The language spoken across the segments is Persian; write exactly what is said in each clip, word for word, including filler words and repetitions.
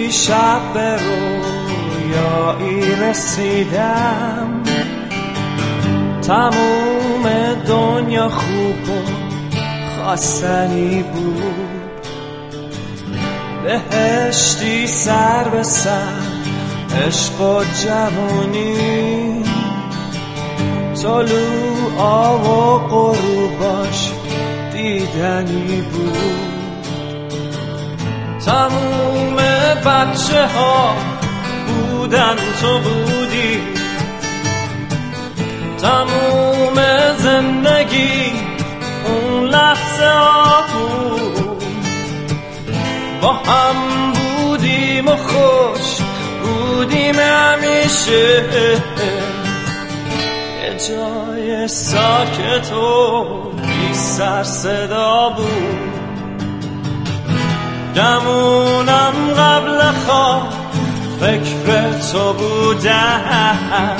دیشب به رویایی رسیدم، تموم دنیا خوب و خواستنی بود، بهشتی سر به سر عشق و جوانی، طلوع و غروباش دیدنی بود. تموم بچه ها بودن تو بودی، تموم زندگی اون لحظه ها بود، با هم بودیم و خوش بودیم همیشه، یه جای ساکت و بی سر صدا بود. گمونم قبل خواب فکر تو بودم،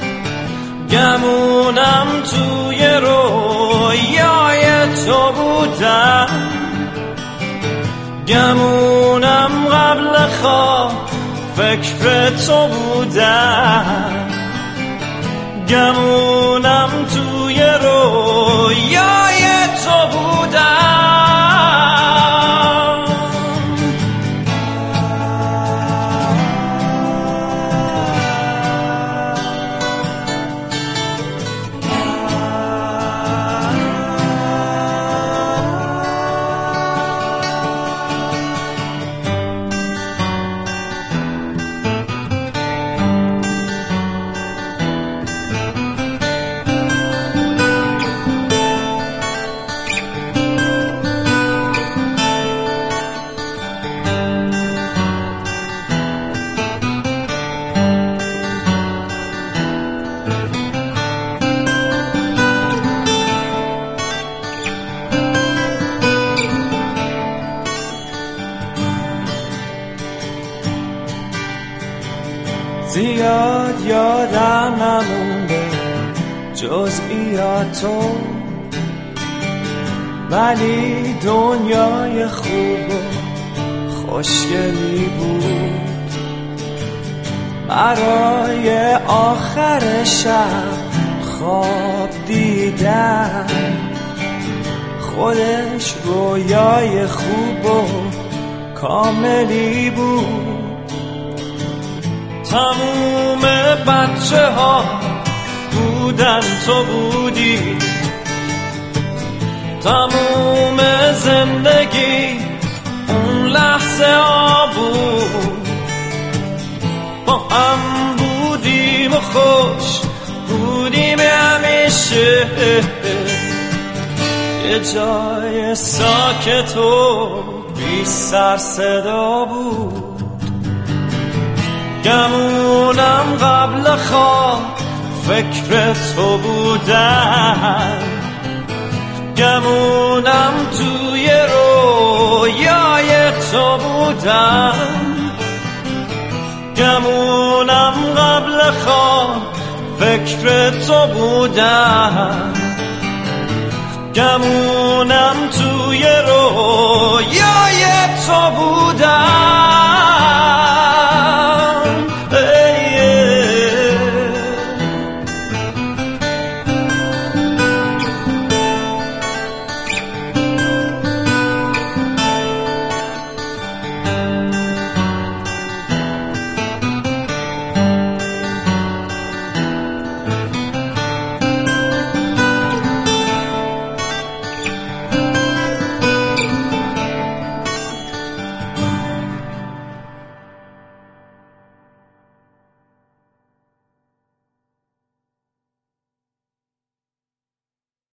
گمونم توی رویای تو بودم، گمونم قبل خواب فکر تو بودم، گمونم توی رویای تو بودم. زیاد یادم نمونده جزئیاتو، ولی دنیای خوب و خوشگلی بود. برای آخر شب خواب دیدم، خودش رویای خوب و کاملی بود. تموم بچه ها بودن تو بودی، تموم زندگی اون لحظه ها بود، با هم بودیم و خوش بودیم همیشه، یه جای ساکت و بی سر صدا بود. گمونم قبل خواب فکر تو بودم، گمونم توی رویای تو بودم، گمونم قبل خواب فکر تو بودم، گمونم توی رویای تو بودم.